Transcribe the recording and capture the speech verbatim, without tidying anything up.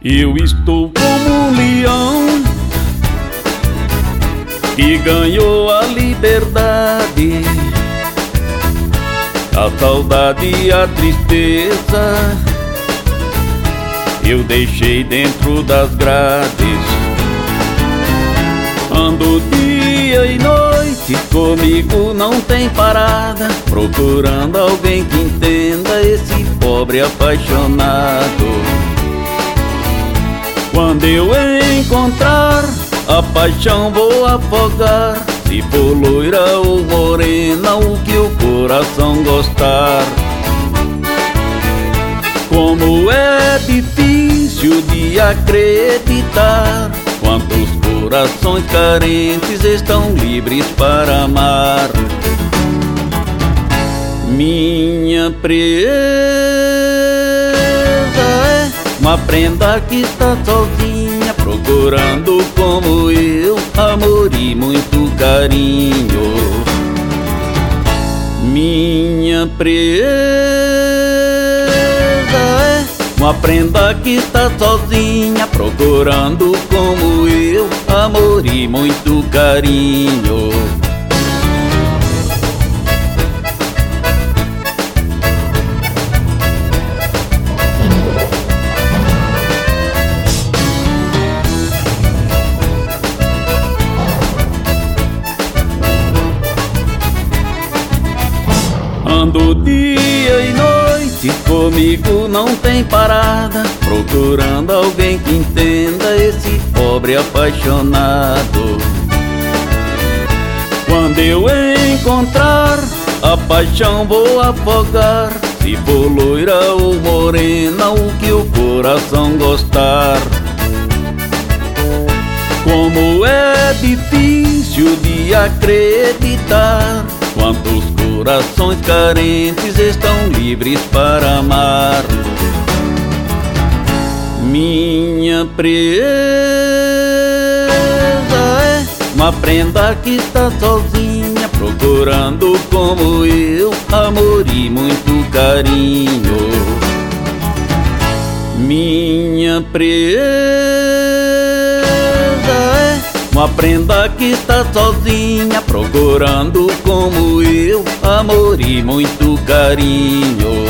Eu estou como um leão que ganhou a liberdade. A saudade e a tristeza eu deixei dentro das grades. Ando dia e noite, comigo não tem parada, procurando alguém que entenda esse pobre apaixonado. Quando eu encontrar a paixão vou afogar, se for loira ou morena, o que o coração gostar. Como é difícil de acreditar, quantos corações carentes estão livres para amar. Minha presa é uma prenda que está sozinha, procurando como eu amor e muito carinho. Minha presa é uma prenda que está sozinha, procurando como eu amor e muito carinho. Ando dia e noite, comigo não tem parada, procurando alguém que entenda esse pobre apaixonado. Quando eu encontrar a paixão vou afogar, se for loira ou morena, o que o coração gostar. Como é difícil de acreditar, quantos corações carentes estão livres para amar. Minha presa é uma prenda que está sozinha, procurando como eu amor e muito carinho. Minha presa é uma prenda que está sozinha, procurando como eu amor e muito carinho.